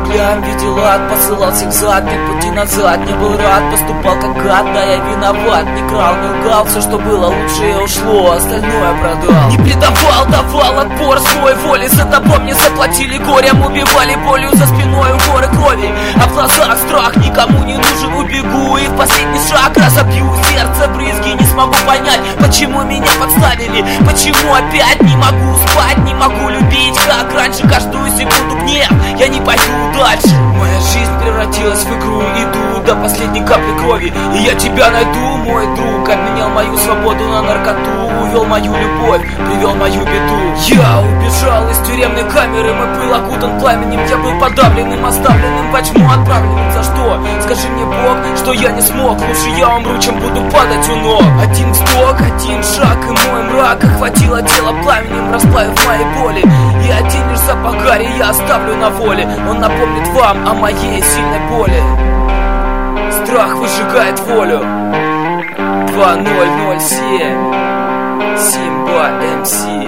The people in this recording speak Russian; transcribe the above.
взгляд, видел ад, посылал всех зад, нет пути назад, не был рад, поступал как гад, да я виноват, не крал, не лгал, все, что было лучшее ушло, остальное продал. Не предавал, давал отпор своей воле, за тобой мне заплатили горем, убивали болью за спиной у горы крови, а в глазах страх никому не нужен, убегу и в последний шаг разобью сердце брызги, не смогу понять, почему меня подставили, почему опять не могу спать, не могу любить, как раньше, каждую секунду гнев, я не пойду дальше. Моя жизнь превратилась в игру, иду до последней капли крови, и я тебя найду, мой друг. Обменял мою свободу на наркоту, увел мою любовь, привел мою беду. Я убежал из тюремной камеры, мой был окутан пламенем, я был подавленным, оставленным во тьму, отправленным. За что? Скажи мне, Бог, что я не смог, лучше я умру, чем буду падать у ног. Один вздох, один шаг, и мой мрак охватило тело пламенем, расплавив мои боли. И один лишь запах гари я оставлю на воле, он напомнит вам о моей сильной боли. Страх выжигает волю. 2007 Симба МС.